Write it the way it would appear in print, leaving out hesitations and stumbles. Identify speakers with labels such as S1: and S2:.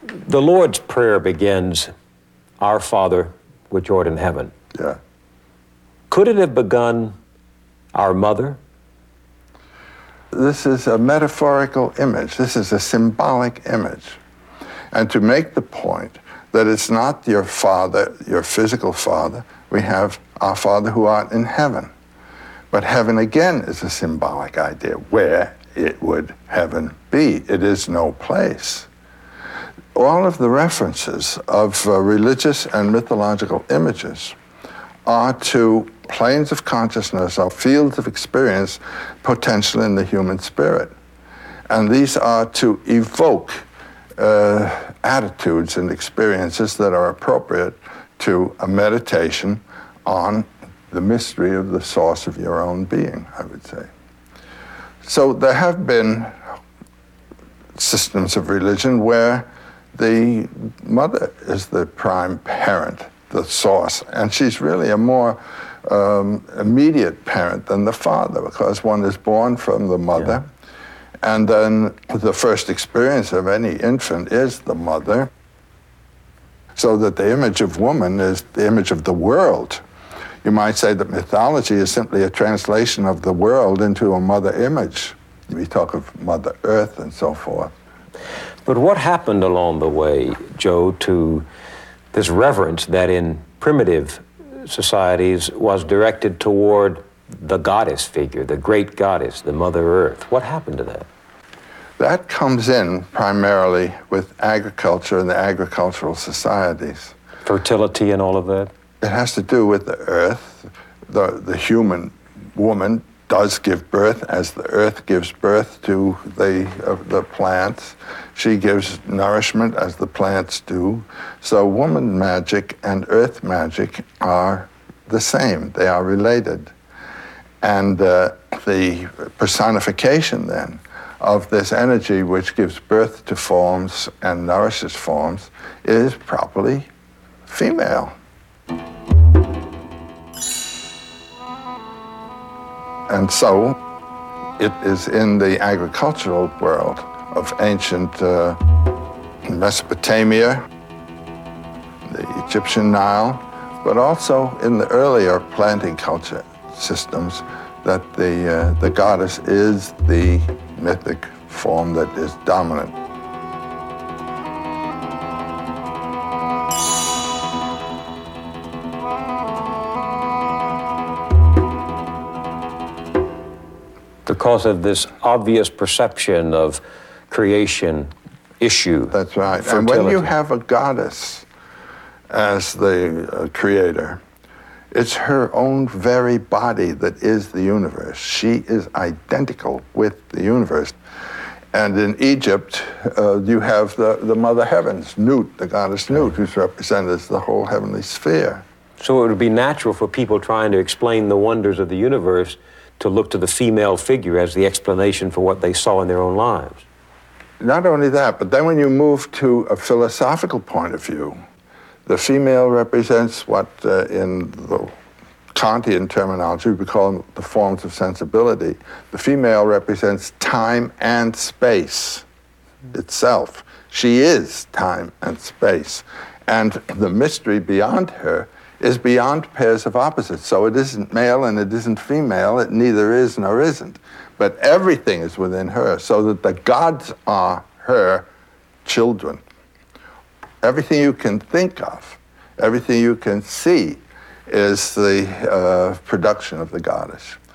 S1: The Lord's Prayer begins, "Our Father, which art in heaven."
S2: Yeah.
S1: Could it have begun, "Our Mother"?
S2: This is a metaphorical image. This is a symbolic image. And to make the point that it's not your father, your physical father, we have our Father who art in heaven. But heaven again is a symbolic idea. Where it would heaven be? It is no place. All of the references of religious and mythological images are to planes of consciousness or fields of experience potential in the human spirit. And these are to evoke attitudes and experiences that are appropriate to a meditation on the mystery of the source of your own being, I would say. So there have been systems of religion where the mother is the prime parent, the source, and she's really a more immediate parent than the father, because one is born from the mother, and then the first experience of any infant is the mother, so that the image of woman is the image of the world. You might say that mythology is simply a translation of the world into a mother image. We talk of Mother Earth and so forth.
S1: But what happened along the way, Joe, to this reverence that in primitive societies was directed toward the goddess figure, the great goddess, the Mother Earth? What happened to that?
S2: That comes in primarily with agriculture and the agricultural societies.
S1: Fertility and all of that?
S2: It has to do with the earth. The human woman does give birth as the earth gives birth to the plants. She gives nourishment as the plants do. So woman magic and earth magic are the same. They are related. And the personification then of this energy which gives birth to forms and nourishes forms is properly female. And so it is in the agricultural world of ancient Mesopotamia, the Egyptian Nile, but also in the earlier planting culture systems that the goddess is the mythic form that is dominant.
S1: Because of this obvious perception of creation issue.
S2: That's right.
S1: Fertility.
S2: And when you have a goddess as the creator, it's her own very body that is the universe. She is identical with the universe. And in Egypt, you have the Mother Heavens, Nut, the goddess Nut, who's represented as the whole heavenly sphere.
S1: So it would be natural for people trying to explain the wonders of the universe to look to the female figure as the explanation for what they saw in their own lives.
S2: Not only that, but then when you move to a philosophical point of view, the female represents what in the Kantian terminology we call the forms of sensibility. The female represents time and space itself. She is time and space. And the mystery beyond her is beyond pairs of opposites. So it isn't male and it isn't female, it neither is nor isn't. But everything is within her, so that the gods are her children. Everything you can think of, everything you can see is the production of the goddess.